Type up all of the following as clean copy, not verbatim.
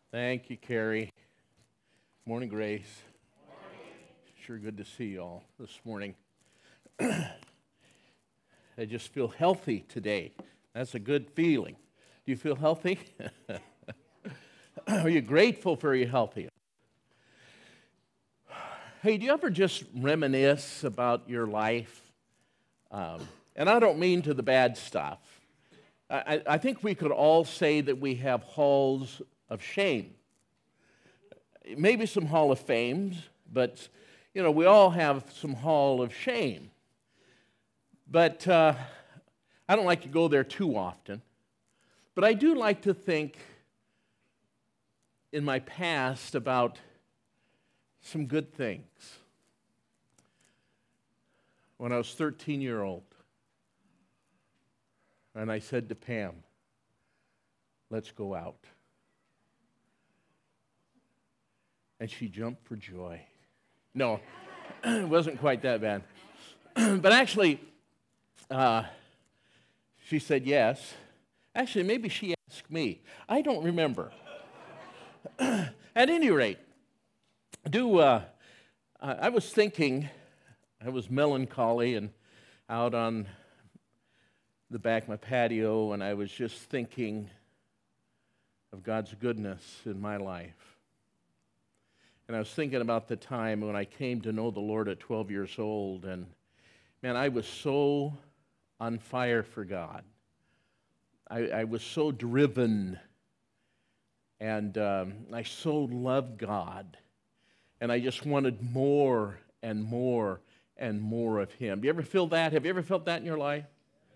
Thank you, Carrie. Morning, Grace. Sure good to see you all this morning. I just feel healthy today. That's a good feeling. Do you feel healthy? Are you grateful for your healthy? Hey, do you ever just reminisce about your life? And I don't mean to the bad stuff. I think we could all say that we have halls of shame. Maybe some hall of fames, but, we all have some hall of shame. But I don't like to go there too often. But I do like to think in my past about some good things. When I was 13-year-old, and I said to Pam, let's go out. And she jumped for joy. No, it wasn't quite that bad. But actually, she said yes. Actually, maybe she asked me. I don't remember. At any rate, I was thinking, I was melancholy and out on the back of my patio, and I was just thinking of God's goodness in my life. And I was thinking about the time when I came to know the Lord at 12 years old, and man, I was so on fire for God. I was so driven, and I so loved God, and I just wanted more and more and more of Him. Do you ever feel that? Have you ever felt that in your life?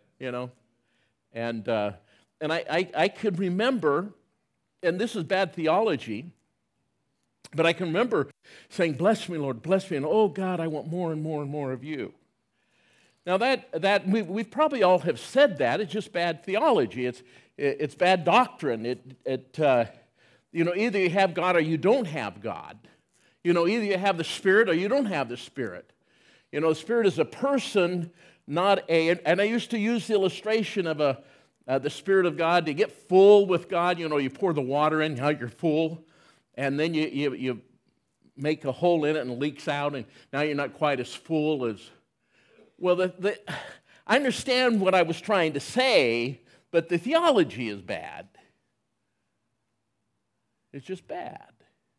And I could remember, and this is bad theology, but I can remember saying, bless me, Lord, bless me, and oh, God, I want more and more and more of you. Now, that we probably all have said that. It's just bad theology. It's bad doctrine. Either you have God or you don't have God. Either you have the Spirit or you don't have the Spirit. The Spirit is a person, not and I used to use the illustration of the Spirit of God to get full with God. You pour the water in, you're full. And then you make a hole in it and it leaks out, and now you're not quite as full as... Well, I understand what I was trying to say, but the theology is bad. It's just bad.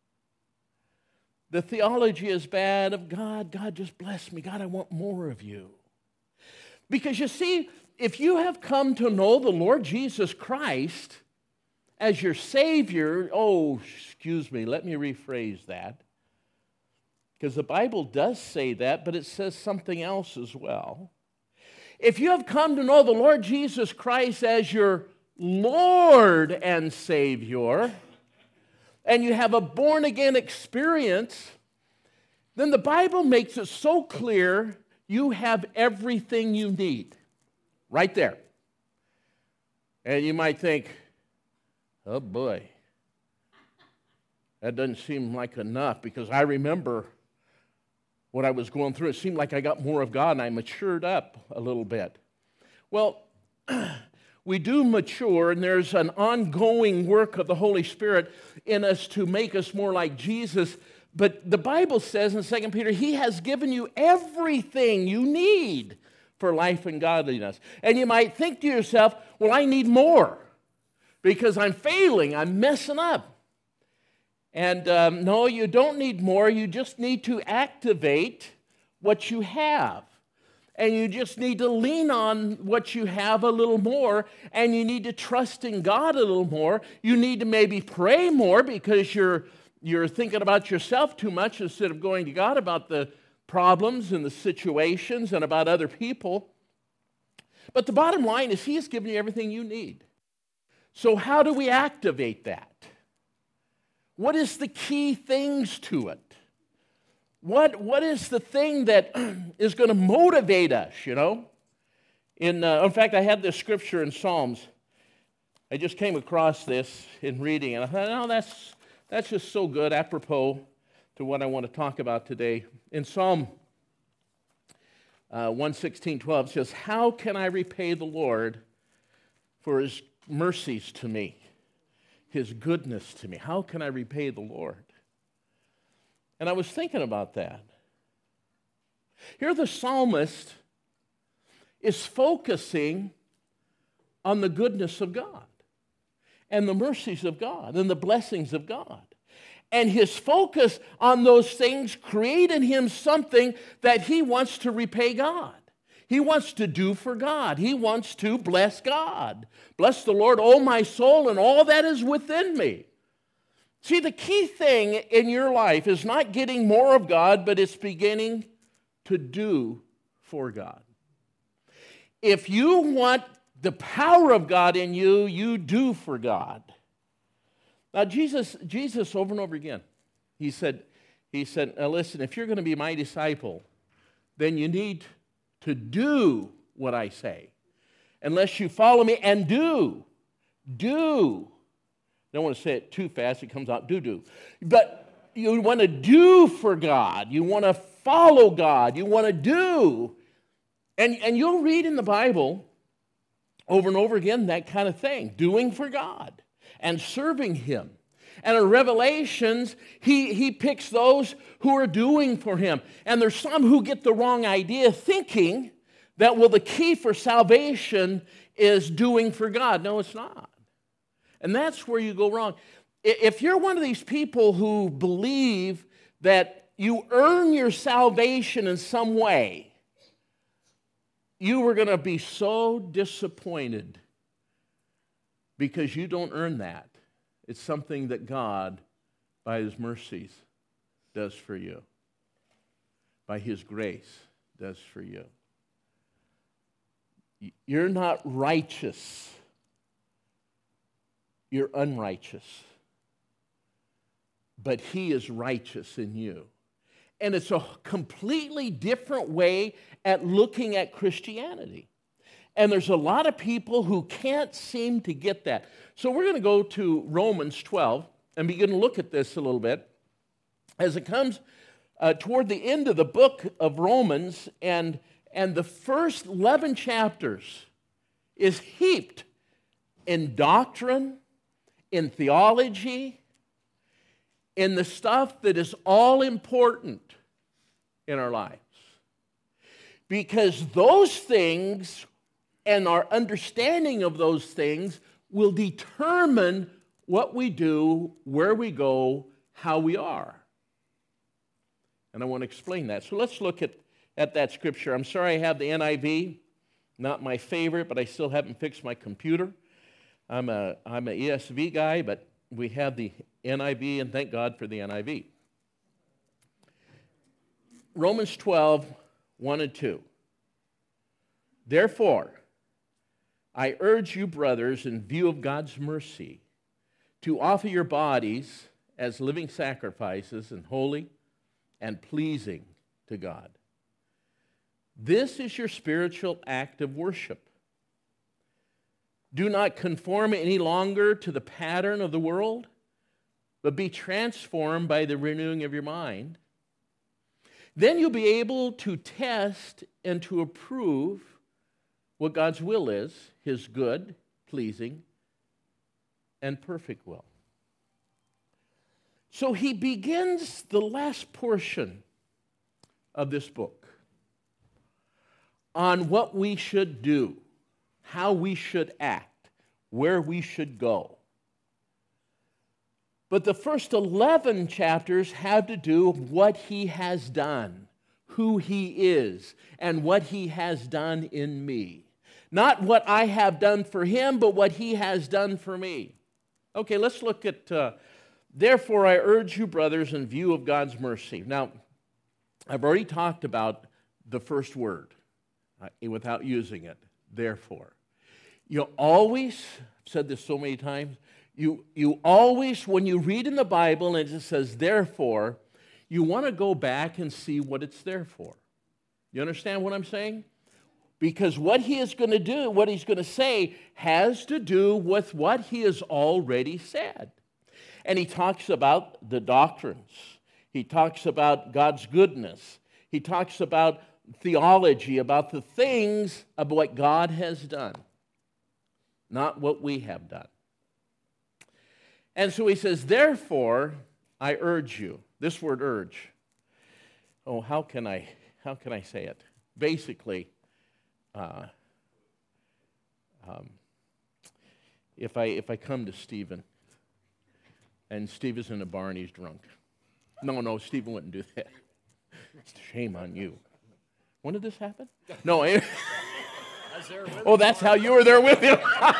The theology is bad of God. God, just bless me. God, I want more of you. Because you see, if you have come to know the Lord Jesus Christ as your Savior, let me rephrase that. Because the Bible does say that, but it says something else as well. If you have come to know the Lord Jesus Christ as your Lord and Savior, and you have a born-again experience, then the Bible makes it so clear you have everything you need. Right there. And you might think, oh boy, that doesn't seem like enough, because I remember what I was going through. It seemed like I got more of God and I matured up a little bit. Well, we do mature, and there's an ongoing work of the Holy Spirit in us to make us more like Jesus. But the Bible says in 2 Peter, He has given you everything you need for life and godliness. And you might think to yourself, well, I need more because I'm failing, I'm messing up. And no, you don't need more. You just need to activate what you have. And you just need to lean on what you have a little more, and you need to trust in God a little more. You need to maybe pray more because you're thinking about yourself too much instead of going to God about the problems and the situations and about other people. But the bottom line is He has given you everything you need. So how do we activate that? What is the key things to it? What is the thing that is going to motivate us, In fact, I had this scripture in Psalms. I just came across this in reading, and I thought, that's just so good, apropos to what I want to talk about today. In Psalm 116:12, it says, how can I repay the Lord for His mercies to me? his goodness to me? How can I repay the Lord? And I was thinking about that. Here the psalmist is focusing on the goodness of God and the mercies of God and the blessings of God. And his focus on those things create in him something that he wants to repay God. He wants to do for God. He wants to bless God. Bless the Lord, O my soul, and all that is within me. See, the key thing in your life is not getting more of God, but it's beginning to do for God. If you want the power of God in you, you do for God. Now, Jesus over and over again, he said, now listen, if you're going to be my disciple, then you need to do what I say. Unless you follow me and do. I don't want to say it too fast, it comes out do. But you want to do for God. You want to follow God. You want to do. And you'll read in the Bible over and over again that kind of thing, doing for God and serving him. And in Revelations, he picks those who are doing for him. And there's some who get the wrong idea, thinking that, well, the key for salvation is doing for God. No, it's not. And that's where you go wrong. If you're one of these people who believe that you earn your salvation in some way, you are going to be so disappointed because you don't earn that. It's something that God, by his mercies, does for you. By his grace, does for you. You're not righteous. You're unrighteous. But he is righteous in you. And it's a completely different way at looking at Christianity. And there's a lot of people who can't seem to get that. So we're going to go to Romans 12 and begin to look at this a little bit as it comes toward the end of the book of Romans, and the first 11 chapters is heaped in doctrine, in theology, in the stuff that is all important in our lives. Because those things and our understanding of those things will determine what we do, where we go, how we are. And I want to explain that. So let's look at that scripture. I'm sorry I have the NIV, not my favorite, but I still haven't fixed my computer. I'm an ESV guy, but we have the NIV, and thank God for the NIV. Romans 12, 1 and 2. Therefore, I urge you, brothers, in view of God's mercy, to offer your bodies as living sacrifices and holy and pleasing to God. This is your spiritual act of worship. Do not conform any longer to the pattern of the world, but be transformed by the renewing of your mind. Then you'll be able to test and to approve what God's will is, his good, pleasing, and perfect will. So he begins the last portion of this book on what we should do, how we should act, where we should go. But the first 11 chapters have to do with what he has done, who he is, and what he has done in me. Not what I have done for him, but what he has done for me. Okay, let's look at, therefore I urge you, brothers, in view of God's mercy. Now, I've already talked about the first word without using it, therefore. You always, I've said this so many times, you always, when you read in the Bible and it says therefore, you want to go back and see what it's there for. You understand what I'm saying? Because what he is going to do, what he's going to say, has to do with what he has already said. And he talks about the doctrines. He talks about God's goodness. He talks about theology, about the things of what God has done, not what we have done. And so he says, therefore, I urge you. This word urge. Oh, how can I say it? Basically, if I come to Stephen, and Steve is in a bar and he's drunk. No, Stephen wouldn't do that. Shame on you. When did this happen? No. Oh, that's how you were there with him.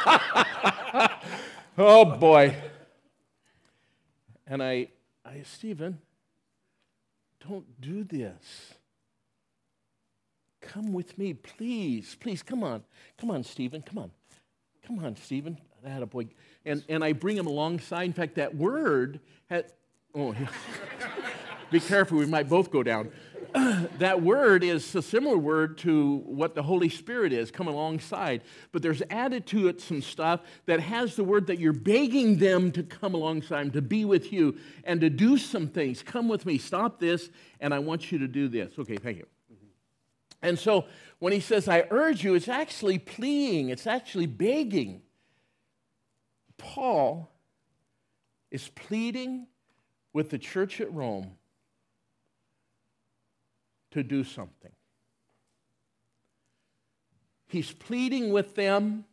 Oh, boy. And I, Stephen, don't do this. Come with me, please. Please, come on. Come on, Stephen, come on. Come on, Stephen. Attaboy. And I bring him alongside. In fact, that word had, be careful, we might both go down. That word is a similar word to what the Holy Spirit is, come alongside. But there's added to it some stuff that has the word that you're begging them to come alongside, to be with you, and to do some things. Come with me, stop this, and I want you to do this. Okay, thank you. And so when he says, I urge you, it's actually pleading, it's actually begging. Paul is pleading with the church at Rome to do something. He's pleading with them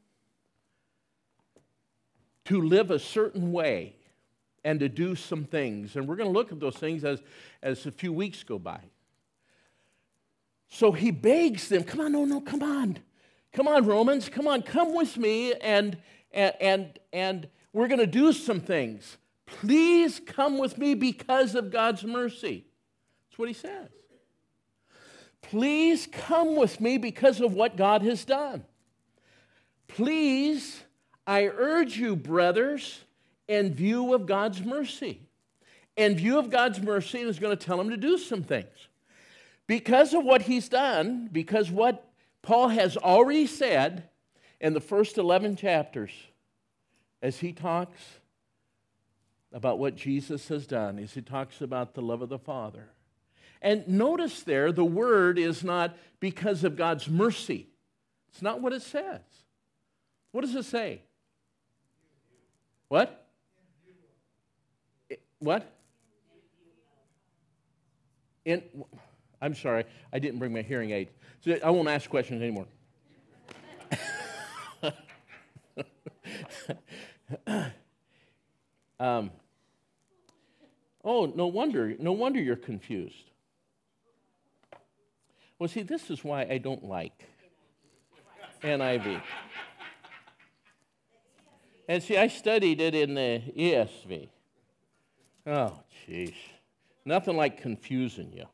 to live a certain way and to do some things. And we're going to look at those things as a few weeks go by. So he begs them, come on, no, come on. Come on, Romans, come with me and we're going to do some things. Please come with me because of God's mercy. That's what he says. Please come with me because of what God has done. Please, I urge you, brothers, in view of God's mercy. In view of God's mercy, and is going to tell them to do some things. Because of what he's done, because what Paul has already said in the first 11 chapters, as he talks about what Jesus has done, as he talks about the love of the Father. And notice there, the word is not because of God's mercy. It's not what it says. What does it say? What? What? I'm sorry, I didn't bring my hearing aid. So I won't ask questions anymore. No wonder you're confused. Well, see, this is why I don't like NIV. And see, I studied it in the ESV. Oh, jeez. Nothing like confusing you.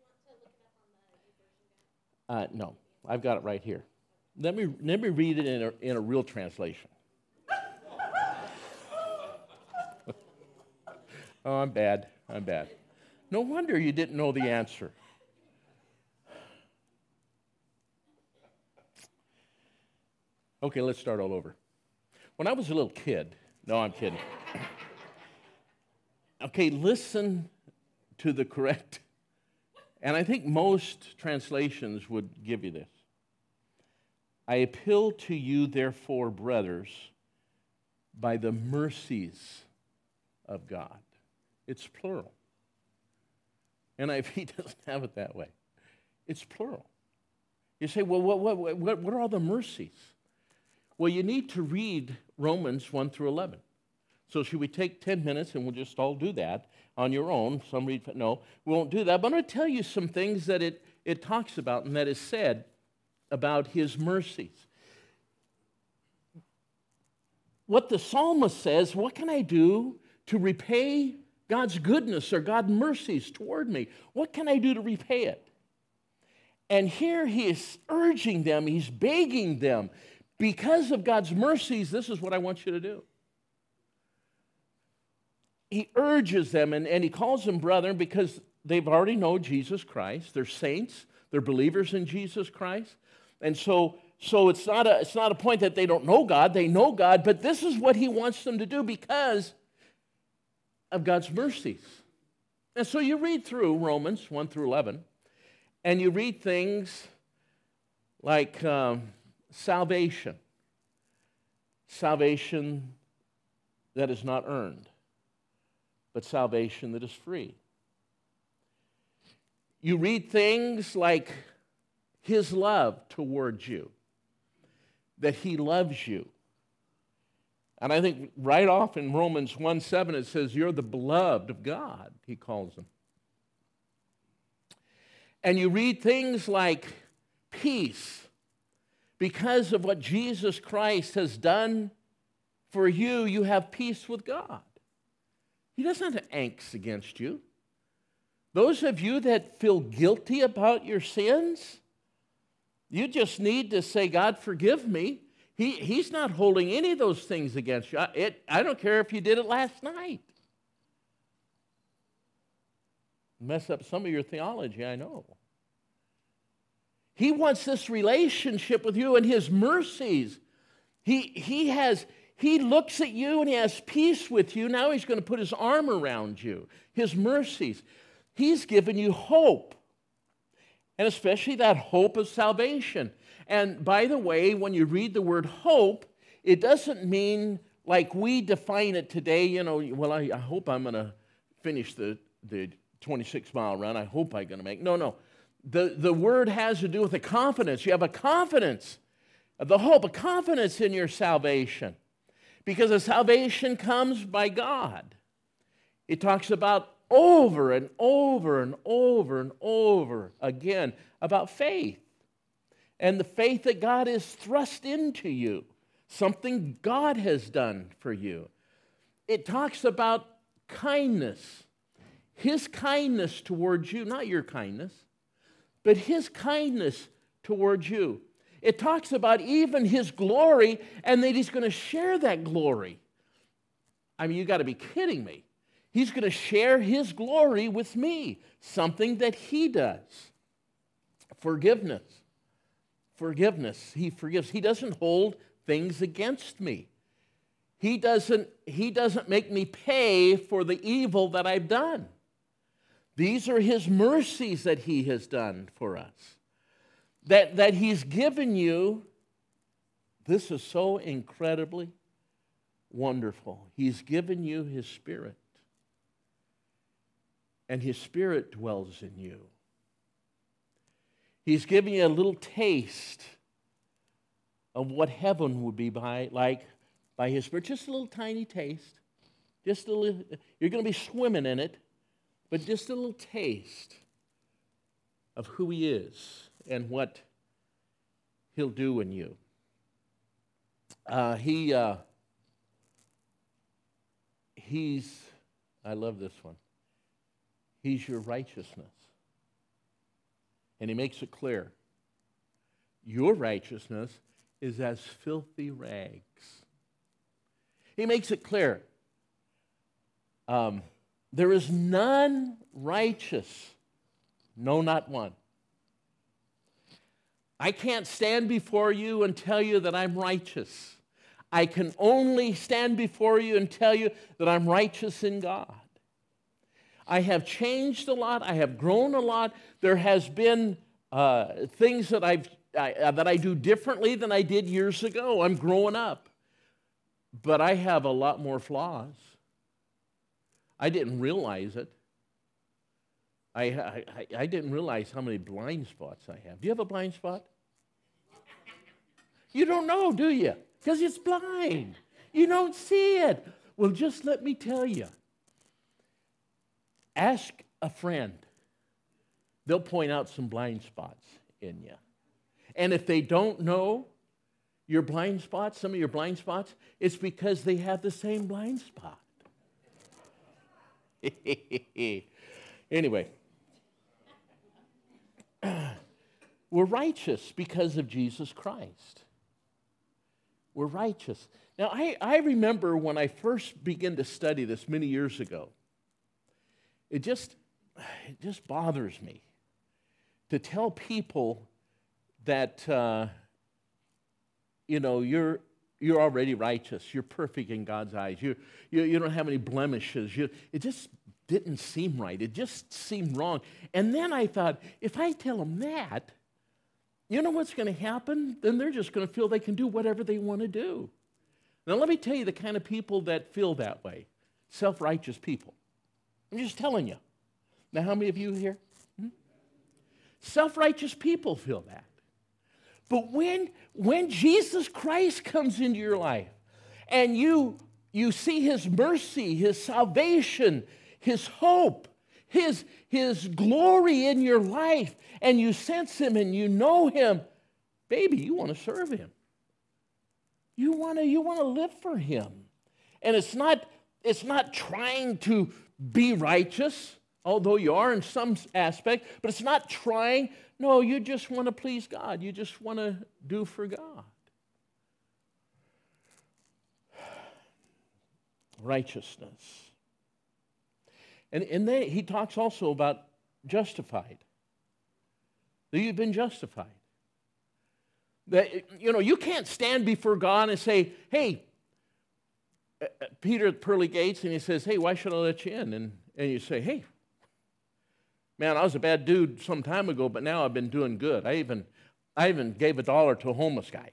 No, I've got it right here. Let me read it in a real translation. Oh, I'm bad. No wonder you didn't know the answer. Okay, let's start all over. When I was a little kid, no, I'm kidding. Okay, listen to the correct, and I think most translations would give you this. I appeal to you, therefore, brothers, by the mercies of God. It's plural. NIV doesn't have it that way. It's plural. You say, well, what are all the mercies? Well, you need to read Romans 1 through 11. So should we take 10 minutes and we'll just all do that on your own? No, we won't do that. But I'm going to tell you some things that it talks about and that is said about his mercies. What the psalmist says, what can I do to repay God's goodness or God's mercies toward me? What can I do to repay it? And here he is urging them, he's begging them, because of God's mercies, this is what I want you to do. He urges them, and he calls them brethren because they've already known Jesus Christ. They're saints. They're believers in Jesus Christ. And so it's not a point that they don't know God. They know God, but this is what he wants them to do because of God's mercies. And so you read through Romans 1 through 11, and you read things like salvation that is not earned. but salvation that is free. You read things like his love towards you, that he loves you. And I think right off in Romans 1:7 it says, you're the beloved of God, he calls them. And you read things like peace. Because of what Jesus Christ has done for you, you have peace with God. He doesn't have angst against you. Those of you that feel guilty about your sins, you just need to say, God, forgive me. He's not holding any of those things against you. I don't care if you did it last night. Mess up some of your theology, I know. He wants this relationship with you and his mercies. He looks at you and he has peace with you. Now he's going to put his arm around you. His mercies. He's given you hope. And especially that hope of salvation. And by the way, when you read the word hope, it doesn't mean like we define it today, well, I hope I'm going to finish the 26-mile run. I hope I'm going to make. No. The word has to do with a confidence. You have a confidence, the hope, a confidence in your salvation. Because the salvation comes by God. It talks about over and over and over and over again about faith. And the faith that God has thrust into you. Something God has done for you. It talks about kindness. His kindness towards you, not your kindness, but his kindness towards you. It talks about even his glory and that he's going to share that glory. I mean, you got to be kidding me. He's going to share his glory with me, something that he does. Forgiveness. He forgives. He doesn't hold things against me. He doesn't make me pay for the evil that I've done. These are his mercies that he has done for us. That he's given you. This is so incredibly wonderful. He's given you his Spirit. And his Spirit dwells in you. He's given you a little taste of what heaven would be like by his Spirit. Just a little tiny taste. Just a little. You're going to be swimming in it, but just a little taste of who he is and what he'll do in you. He's, I love this one. He's your righteousness. And he makes it clear. Your righteousness is as filthy rags. He makes it clear. There is none righteous, no, not one. I can't stand before you and tell you that I'm righteous. I can only stand before you and tell you that I'm righteous in God. I have changed a lot. I have grown a lot. There has been things that I do differently than I did years ago. I'm growing up. But I have a lot more flaws. I didn't realize it. I didn't realize how many blind spots I have. Do you have a blind spot? You don't know, do you? Because it's blind. You don't see it. Well, just let me tell you. Ask a friend. They'll point out some blind spots in you. And if they don't know your blind spots, some of your blind spots, it's because they have the same blind spot. Anyway. We're righteous because of Jesus Christ. We're righteous. Now, I remember when I first began to study this many years ago, it just bothers me to tell people that, you're already righteous. You're perfect in God's eyes. You don't have any blemishes. It just didn't seem right. It just seemed wrong. And then I thought, if I tell them that, you know what's going to happen? Then they're just going to feel they can do whatever they want to do. Now, let me tell you the kind of people that feel that way. Self-righteous people. I'm just telling you. Now, how many of you here? Self-righteous people feel that. But when Jesus Christ comes into your life and you see his mercy, his salvation, his hope, his glory in your life, and you sense him and you know him, baby, you want to serve him. You want to live for him. And it's not trying to be righteous, although you are in some aspect, but it's not trying. No, you just want to please God. You just want to do for God. Righteousness. And then he talks also about justified. That you've been justified. That, you can't stand before God and say, hey, Peter at the pearly gates, and he says, hey, why should I let you in? And you say, hey, man, I was a bad dude some time ago, but now I've been doing good. I even gave $1 to a homeless guy.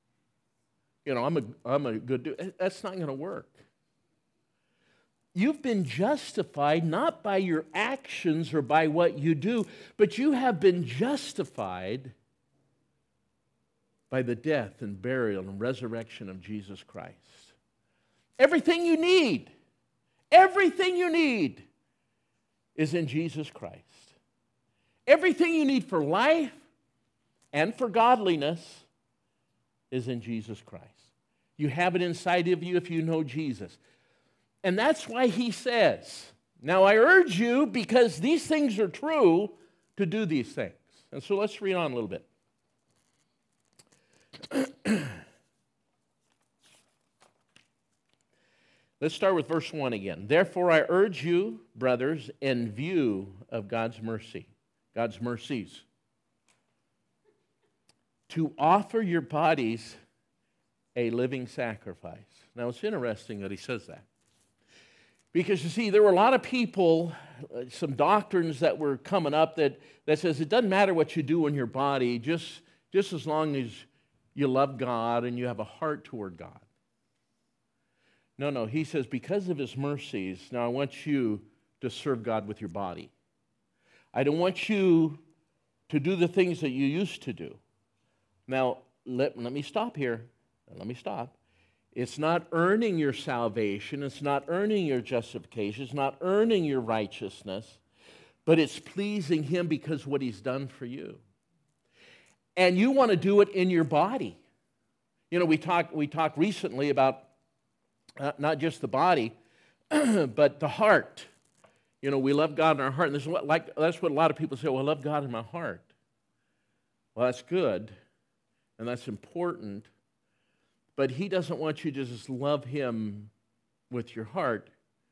I'm a good dude. That's not going to work. You've been justified not by your actions or by what you do, but you have been justified by the death and burial and resurrection of Jesus Christ. Everything you need is in Jesus Christ. Everything you need for life and for godliness is in Jesus Christ. You have it inside of you if you know Jesus. And that's why he says, now I urge you, because these things are true, to do these things. And so let's read on a little bit. Let's start with verse 1 again. Therefore I urge you, brothers, in view of God's mercy, God's mercies, to offer your bodies a living sacrifice. Now it's interesting that he says that. Because you see, there were a lot of people, some doctrines that were coming up that says it doesn't matter what you do in your body, just as long as you love God and you have a heart toward God. No, he says because of his mercies, now I want you to serve God with your body. I don't want you to do the things that you used to do. Now, let me stop here. Let me stop. It's not earning your salvation. It's not earning your justification. It's not earning your righteousness. But it's pleasing him because of what he's done for you. And you want to do it in your body. We talked recently about not just the body, but the heart. We love God in our heart. And that's what a lot of people say, well, I love God in my heart. Well, that's good, and that's important. But he doesn't want you to just love him with your heart.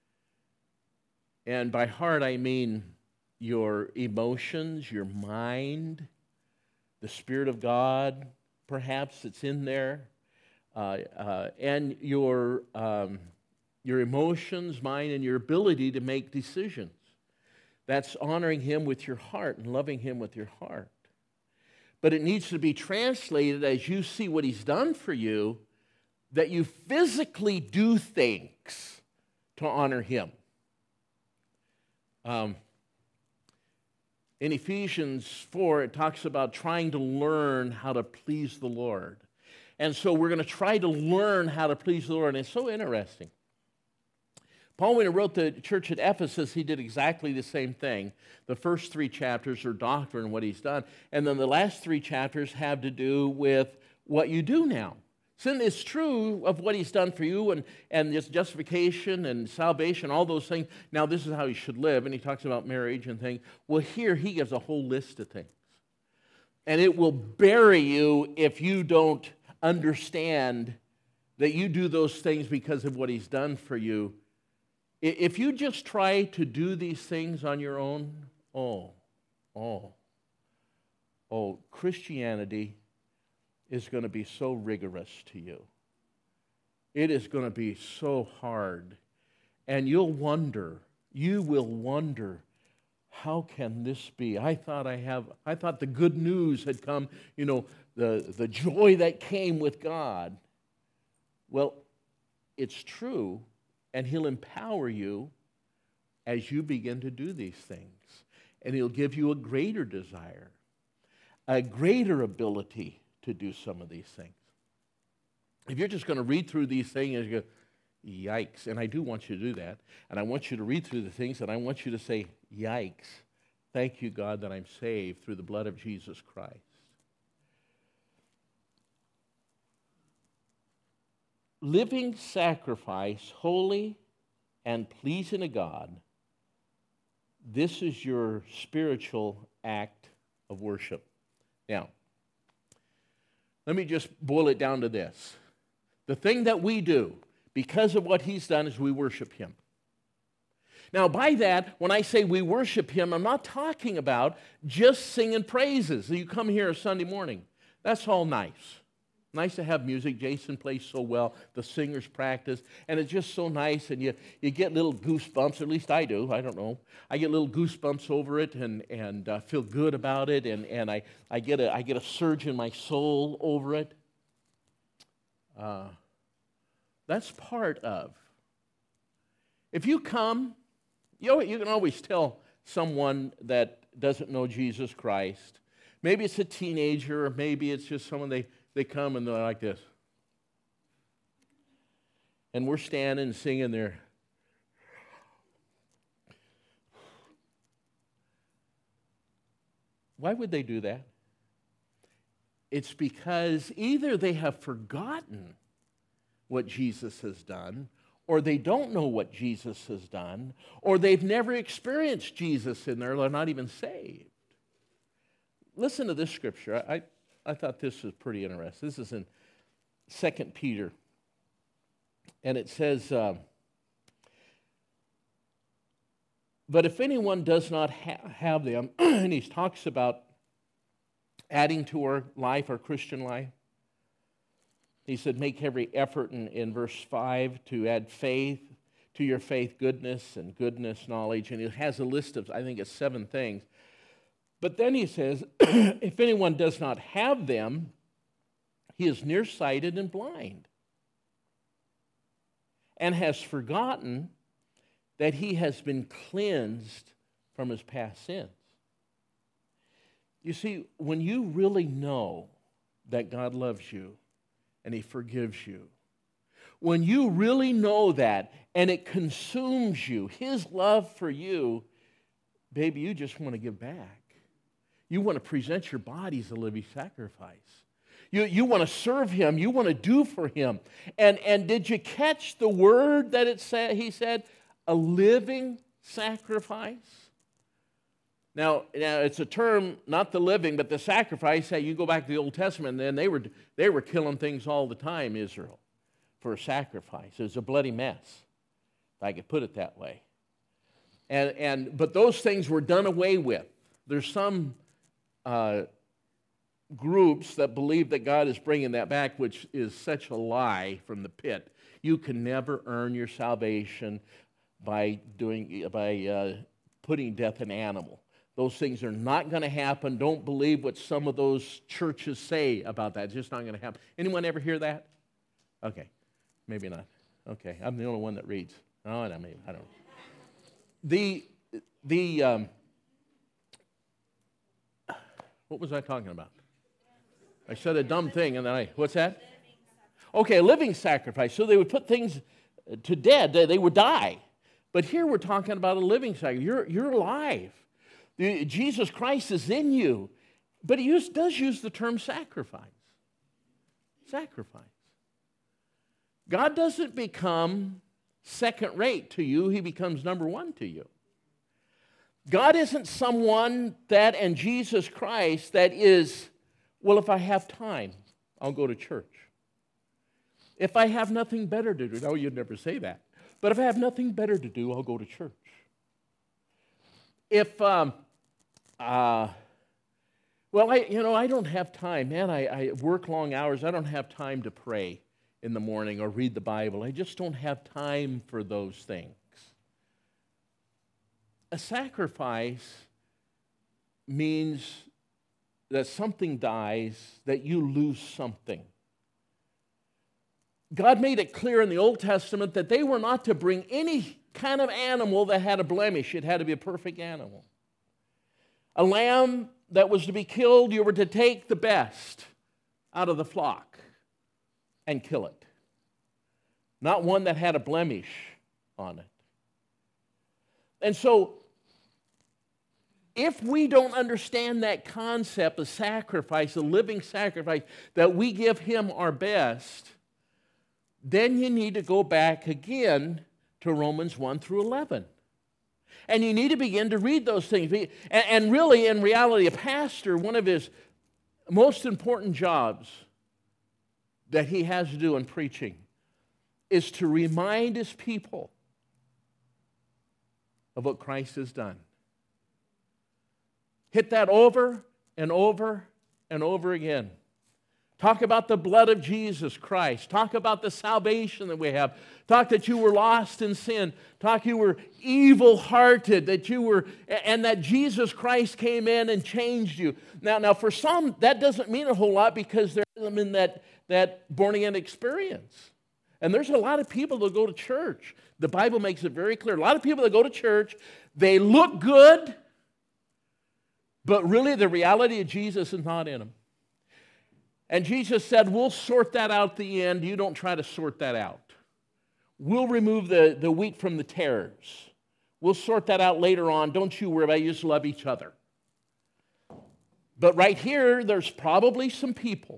And by heart, I mean your emotions, your mind, the Spirit of God, perhaps, that's in there, and your emotions, mind, and your ability to make decisions. That's honoring him with your heart and loving him with your heart. But it needs to be translated as you see what he's done for you, that you physically do things to honor him. In Ephesians 4, it talks about trying to learn how to please the Lord. And so we're going to try to learn how to please the Lord. And it's so interesting. Paul, when he wrote the church at Ephesus, he did exactly the same thing. The first 3 chapters are doctrine, what he's done. And then the last 3 chapters have to do with what you do now. Sin is true of what he's done for you and this justification and salvation, all those things. Now, this is how you should live. And he talks about marriage and things. Well, here he gives a whole list of things. And it will bury you if you don't understand that you do those things because of what he's done for you. If you just try to do these things on your own, Christianity is going to be so rigorous to you. It is going to be so hard. And you will wonder, how can this be? I thought the good news had come, the joy that came with God. Well, it's true, and he'll empower you, as you begin to do these things. And He'll give you a greater desire, a greater ability to do some of these things. If you're just going to read through these things and you go, yikes, and I do want you to do that, and I want you to read through the things, and I want you to say, yikes, thank you, God, that I'm saved through the blood of Jesus Christ. Living sacrifice, holy and pleasing to God, this is your spiritual act of worship. Now, let me just boil it down to this. The thing that we do, because of what He's done, is we worship Him. Now, by that, when I say we worship Him, I'm not talking about just singing praises. You come here a Sunday morning. That's all nice. Nice to have music. Jason plays so well. The singers practice. And it's just so nice. And you get little goosebumps. At least I do. I don't know. I get little goosebumps over it and feel good about it. And I get a surge in my soul over it. That's part of. If you come, you can always tell someone that doesn't know Jesus Christ. Maybe it's a teenager, or maybe it's just someone they come and they're like this. And we're standing and singing there. Why would they do that? It's because either they have forgotten what Jesus has done, or they don't know what Jesus has done, or they've never experienced Jesus in there, they're not even saved. Listen to this scripture. I thought this was pretty interesting. This is in 2 Peter. And it says, but if anyone does not have them, and he talks about adding to our life, our Christian life, he said, make every effort in verse 5 to add faith, to your faith, goodness, and goodness, knowledge. And it has a list of, I think it's 7 things. But then he says, if anyone does not have them, he is nearsighted and blind, and has forgotten that he has been cleansed from his past sins. You see, when you really know that God loves you and He forgives you, when you really know that and it consumes you, His love for you, baby, you just want to give back. You want to present your body as a living sacrifice. You want to serve Him. You want to do for Him. And did you catch the word that He said? A living sacrifice? Now it's a term, not the living, but the sacrifice. Hey, you go back to the Old Testament, and then they were killing things all the time, Israel, for a sacrifice. It was a bloody mess, if I could put it that way. But those things were done away with. There's some groups that believe that God is bringing that back, which is such a lie from the pit. You can never earn your salvation by putting death in an animal. Those things are not going to happen. Don't believe what some of those churches say about that. It's just not going to happen. Anyone ever hear that? Okay, maybe not. Okay, I'm the only one that reads. Oh, no, maybe I don't know. What was I talking about? I said a dumb thing, and then what's that? Okay, a living sacrifice. So they would put things to dead. They would die. But here we're talking about a living sacrifice. You're alive. Jesus Christ is in you. But He does use the term sacrifice. Sacrifice. God doesn't become second rate to you. He becomes number one to you. God isn't someone that, and Jesus Christ, that is, well, if I have time, I'll go to church. If I have nothing better to do, no, you'd never say that. But if I have nothing better to do, I'll go to church. If, I don't have time. Man, I work long hours. I don't have time to pray in the morning or read the Bible. I just don't have time for those things. A sacrifice means that something dies, that you lose something. God made it clear in the Old Testament that they were not to bring any kind of animal that had a blemish. It had to be a perfect animal. A lamb that was to be killed, you were to take the best out of the flock and kill it. Not one that had a blemish on it. And so, if we don't understand that concept of sacrifice, a living sacrifice, that we give him our best, then you need to go back again to Romans 1 through 11. And you need to begin to read those things. And really, in reality, a pastor, one of his most important jobs that he has to do in preaching is to remind his people of what Christ has done. Hit that over and over and over again. Talk about the blood of Jesus Christ. Talk about the salvation that we have. Talk that you were lost in sin. Talk you were evil-hearted, and that Jesus Christ came in and changed you. Now for some, that doesn't mean a whole lot because they're in that born-again experience. And there's a lot of people that go to church. The Bible makes it very clear. A lot of people that go to church, they look good, but really the reality of Jesus is not in them. And Jesus said, we'll sort that out at the end. You don't try to sort that out. We'll remove the wheat from the tares. We'll sort that out later on. Don't you worry about it. You just love each other. But right here, there's probably some people.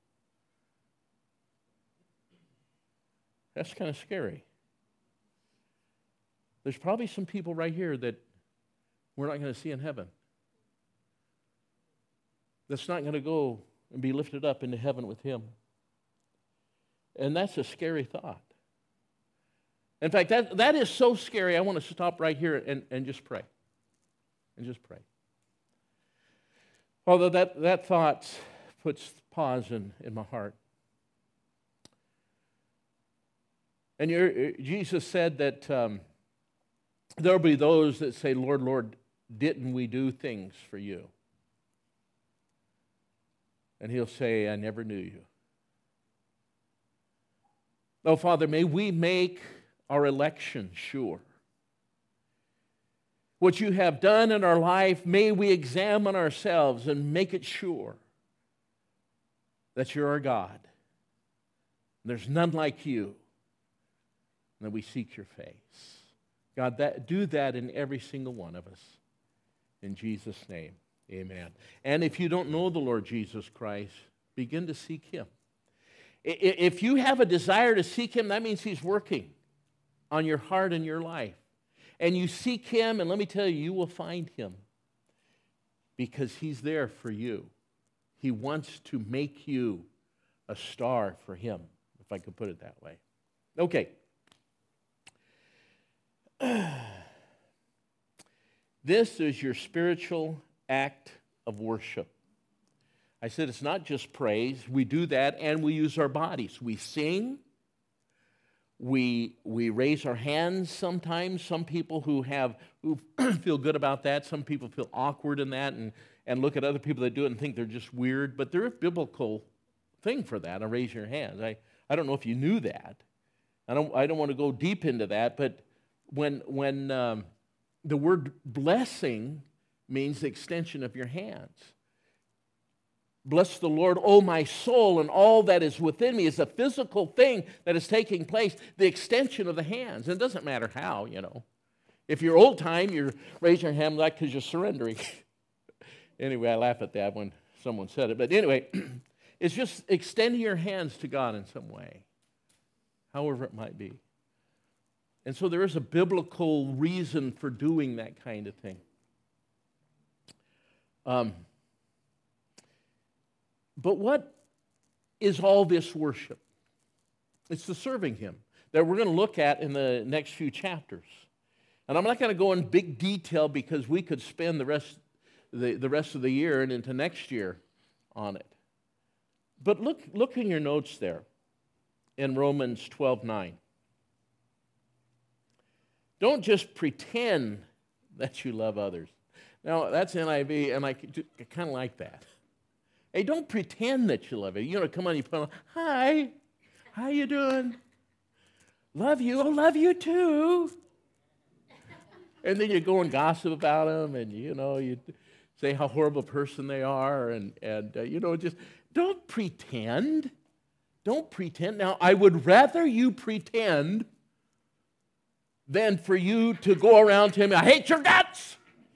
That's kind of scary. There's probably some people right here that we're not going to see in heaven. That's not going to go and be lifted up into heaven with him. And that's a scary thought. In fact, that is so scary, I want to stop right here and just pray. And just pray. Although that thought puts pause in my heart. And Jesus said that there will be those that say, Lord, Lord, didn't we do things for you? And he'll say, I never knew you. Oh, Father, may we make our election sure. What you have done in our life, may we examine ourselves and make it sure that you're our God. There's none like you. And that we seek your face. God, do that in every single one of us. In Jesus' name. Amen. And if you don't know the Lord Jesus Christ, begin to seek him. If you have a desire to seek him, that means he's working on your heart and your life. And you seek him, and let me tell you, you will find him because he's there for you. He wants to make you a star for him, if I could put it that way. Okay. This is your spiritual act of worship. I said it's not just praise. We do that and we use our bodies. We sing. We raise our hands sometimes. Some people who feel good about that. Some people feel awkward in that and look at other people that do it and think they're just weird. But there's a biblical thing for that, and raise your hands. I don't know if you knew that. I don't want to go deep into that, but when the word blessing means the extension of your hands. Bless the Lord, O my soul, and all that is within me is a physical thing that is taking place, the extension of the hands. And it doesn't matter how, If you're old time, you raise your hand like because you're surrendering. Anyway, I laugh at that when someone said it. But anyway, it's just extending your hands to God in some way, however it might be. And so there is a biblical reason for doing that kind of thing. But what is all this worship? It's the serving him that we're going to look at in the next few chapters. And I'm not going to go in big detail because we could spend the rest of the year and into next year on it. But look in your notes there in Romans 12:9. Don't just pretend that you love others. Now, that's NIV, and I kind of like that. Hey, don't pretend that you love it. Come on, you put on, hi, how you doing? Love you. Oh, love you too. And then you go and gossip about them, and, you say how horrible a person they are, and just don't pretend. Don't pretend. Now, I would rather you pretend than for you to go around to him, I hate your guts.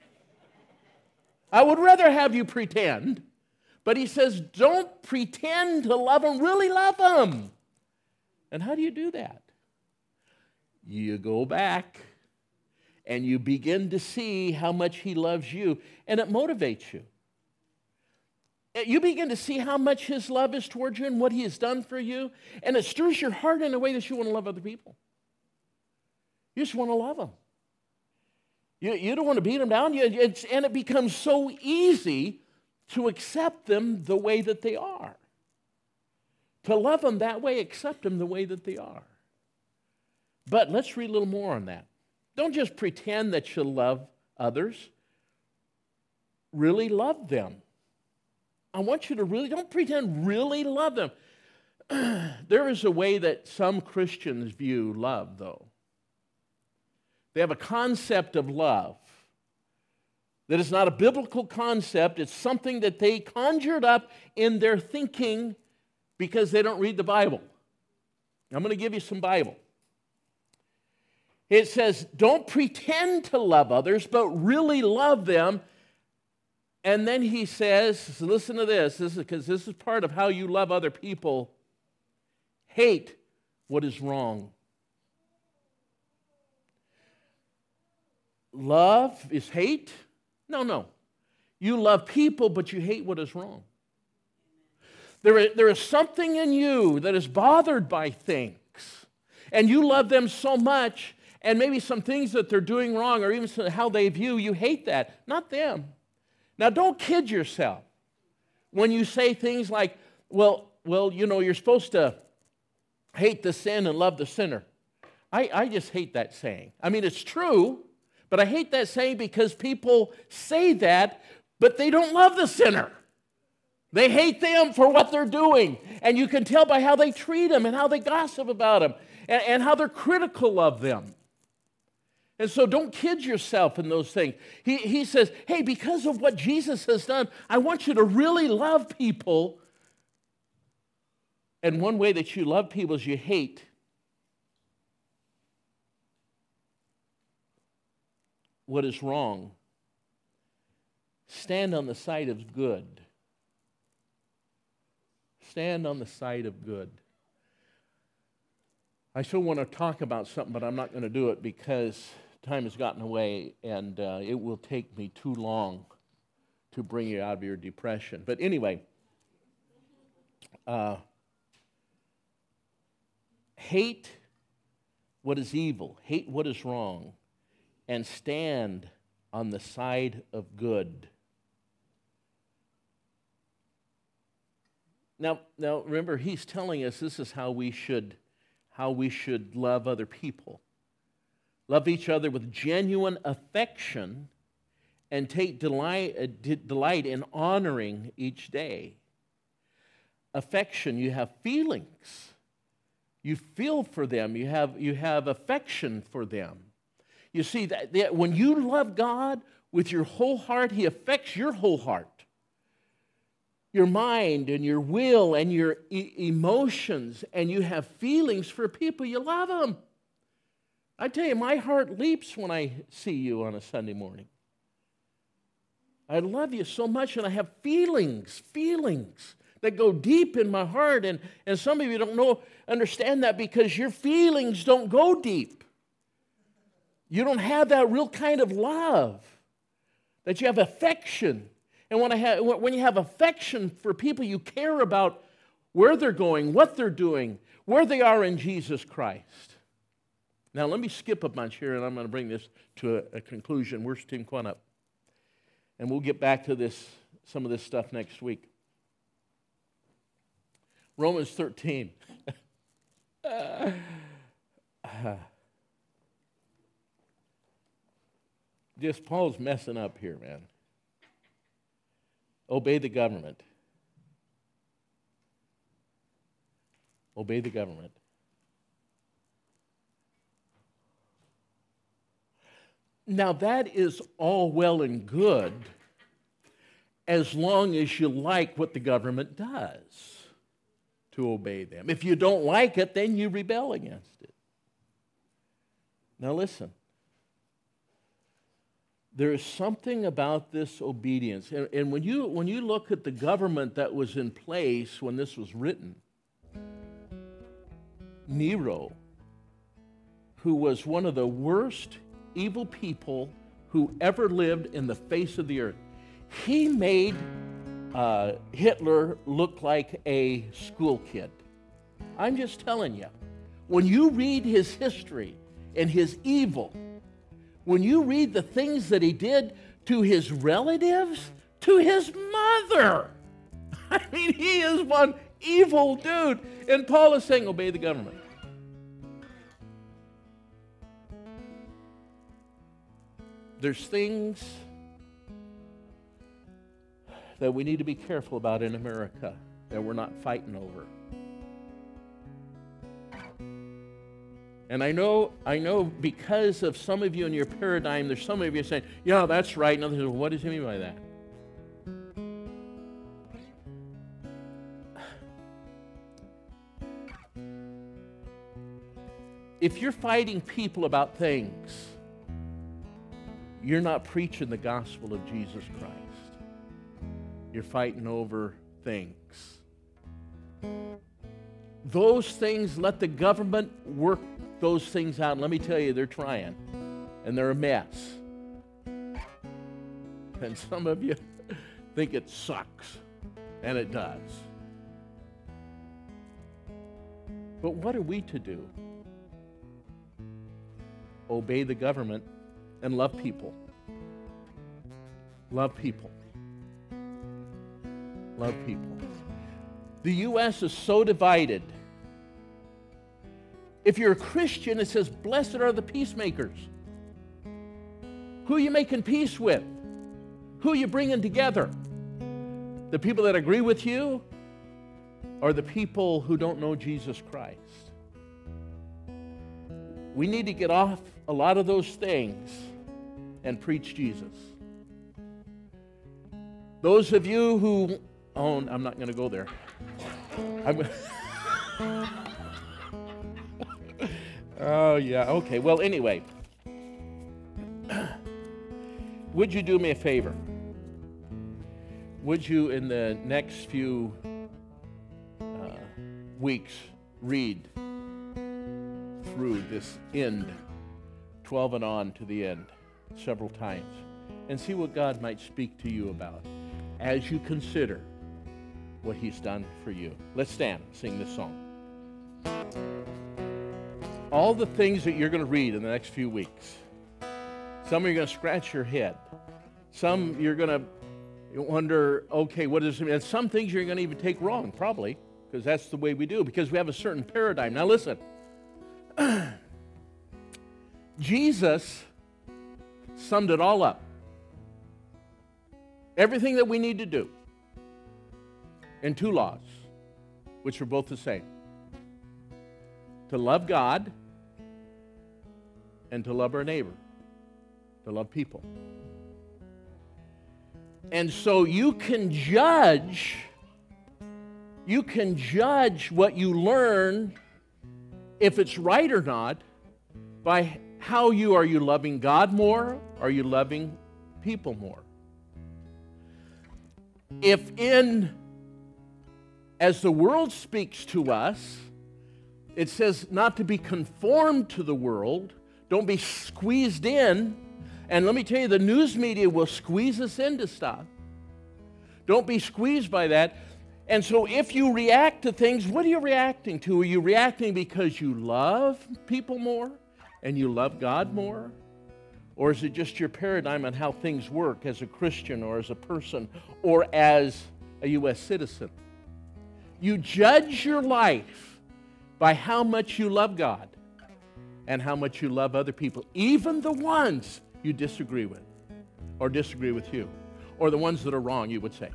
I would rather have you pretend. But he says, don't pretend to love them, really love them. And how do you do that? You go back and you begin to see how much he loves you, and it motivates you. You begin to see how much his love is towards you and what he has done for you, and it stirs your heart in a way that you want to love other people. You just want to love them. You don't want to beat them down, and it becomes so easy to accept them the way that they are. To love them that way, accept them the way that they are. But let's read a little more on that. Don't just pretend that you love others. Really love them. I want you to don't pretend, really love them. There is a way that some Christians view love, though. They have a concept of love that is not a biblical concept. It's something that they conjured up in their thinking because they don't read the Bible. I'm going to give you some Bible. It says, don't pretend to love others, but really love them. And then he says, listen to this, because this is part of how you love other people. Hate what is wrong. Love is hate? No. You love people, but you hate what is wrong. There is something in you that is bothered by things, and you love them so much, and maybe some things that they're doing wrong, or even how they view you, hate that, not them. Now, don't kid yourself when you say things like, well, you're supposed to hate the sin and love the sinner. I just hate that saying. I mean, it's true, but I hate that saying because people say that, but they don't love the sinner. They hate them for what they're doing. And you can tell by how they treat them and how they gossip about them and how they're critical of them. And so don't kid yourself in those things. He says, hey, because of what Jesus has done, I want you to really love people. And one way that you love people is you hate what is wrong. Stand on the side of good. Stand on the side of good. I still want to talk about something, but I'm not going to do it because time has gotten away, and it will take me too long to bring you out of your depression. But anyway, hate what is evil, hate what is wrong, and stand on the side of good. Now remember, he's telling us this is how we should love other people. Love each other with genuine affection and take delight in honoring each day. Affection, you have feelings. You feel for them. You have affection for them. You see, that when you love God with your whole heart, he affects your whole heart. Your mind and your will and your emotions, and you have feelings for people. You love them. I tell you, my heart leaps when I see you on a Sunday morning. I love you so much, and I have feelings that go deep in my heart, and some of you don't understand that because your feelings don't go deep. You don't have that real kind of love, that you have affection. And when you have affection for people, you care about where they're going, what they're doing, where they are in Jesus Christ. Now, let me skip a bunch here, and I'm going to bring this to a conclusion. Where's Tim Quan up? And we'll get back to some of this stuff next week. Romans 13. Just Paul's messing up here, man. Obey the government. Obey the government. Now, that is all well and good as long as you like what the government does to obey them. If you don't like it, then you rebel against it. Now, listen. There is something about this obedience. And when you look at the government that was in place when this was written, Nero, who was one of the worst evil people who ever lived in the face of the earth, he made Hitler look like a school kid. I'm just telling you, when you read his history and his evil, when you read the things that he did to his relatives, to his mother, I mean, he is one evil dude. And Paul is saying, obey the government. There's things that we need to be careful about in America that we're not fighting over. And I know because of some of you in your paradigm, there's some of you saying, yeah, that's right. And others say, well, what does he mean by that? If you're fighting people about things, you're not preaching the gospel of Jesus Christ. You're fighting over things. Those things, let the government work those things out. And let me tell you, they're trying. And they're a mess. And some of you think it sucks. And it does. But what are we to do? Obey the government and love people. Love people. Love people. The U.S. is so divided. If you're a Christian, it says, blessed are the peacemakers. Who are you making peace with? Who are you bringing together? The people that agree with you or the people who don't know Jesus Christ? We need to get off a lot of those things and preach Jesus. Those of you who own, I'm not going to go there. Oh, yeah, okay. Well, anyway, would you do me a favor? Would you, in the next few weeks, read through this end, 12 and on to the end, several times, and see what God might speak to you about as you consider what He's done for you. Let's stand, sing this song. All the things that you're going to read in the next few weeks, some you're going to scratch your head. Some you're going to wonder, okay, what does it mean? And some things you're going to even take wrong, probably, because that's the way we do, because we have a certain paradigm. Now listen, Jesus summed it all up. Everything that we need to do in 2 laws, which are both the same. To love God and to love our neighbor, to love people. And so you can judge what you learn, if it's right or not, by how are you loving God more? Are you loving people more? If as the world speaks to us, it says not to be conformed to the world, don't be squeezed in. And let me tell you, the news media will squeeze us into stuff. Don't be squeezed by that. And so if you react to things, what are you reacting to? Are you reacting because you love people more and you love God more? Or is it just your paradigm on how things work as a Christian or as a person or as a U.S. citizen? You judge your life by how much you love God and how much you love other people, even the ones you disagree with or disagree with you, or the ones that are wrong, you would say.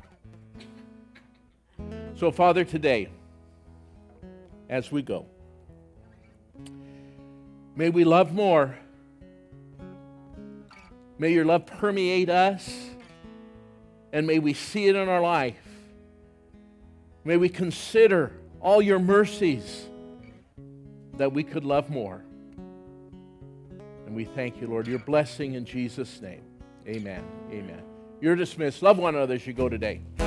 So, Father, today, as we go, may we love more May your love permeate us, and may we see it in our life. May we consider all your mercies that we could love more. And we thank you, Lord, your blessing in Jesus' name. Amen. Amen. You're dismissed. Love one another as you go today.